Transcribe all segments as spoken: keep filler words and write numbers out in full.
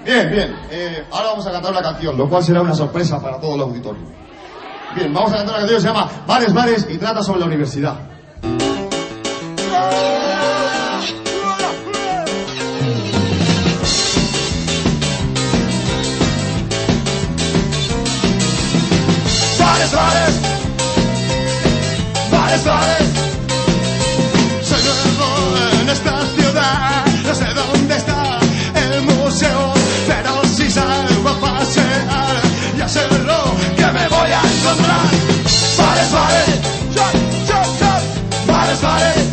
Bien, bien. Eh, ahora vamos a cantar una canción, lo cual será una sorpresa para todo el auditorio. Bien, vamos a cantar una canción que se llama Bares, Bares y trata sobre la universidad. Bares, bares, bares, bares. Soy nuevo en esta ciudad, no sé dónde está el museo, pero si salgo a pasear, ya sé lo que me voy a encontrar. Bares, bares, bares, bares.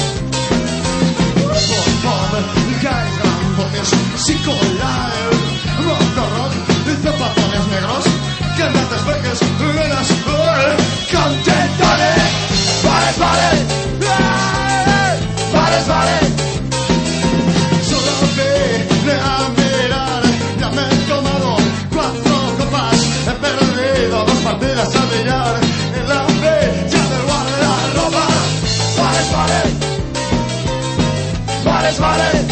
Por favor, caigan voces psicolares, motorrock, zapatones negros, cantantes peques, nenas, contentores. Bares, bares, bares, bares. Solo vine a mirar, ya me he tomado cuatro copas, he perdido dos partidas al billar en la fecha del guardarropa. Bares, bares, bares, bares.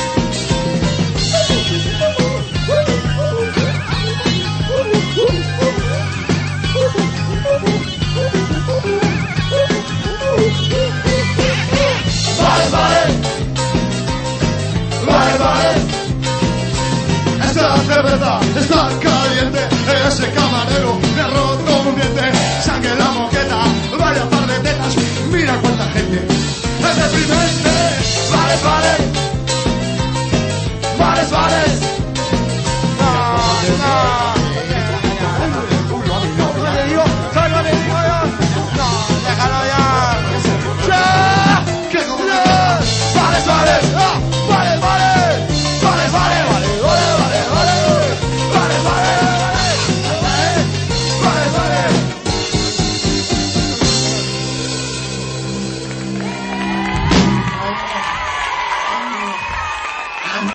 Vale, vale, vale, vale. Esta cerveza está caliente, ese camarero me ha roto un diente. Saque la moqueta, vaya par de tetas, mira cuánta gente, es deprimente. Vale, vale, vale, vale.